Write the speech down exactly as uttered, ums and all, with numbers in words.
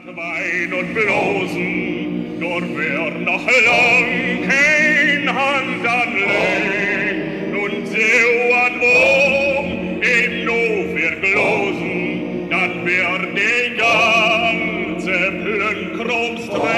Wein und blosen, nur wer noch lang kein Hand anlegt, nun so an um, im no verglosen, dat wär die ganze Plünkrumsträ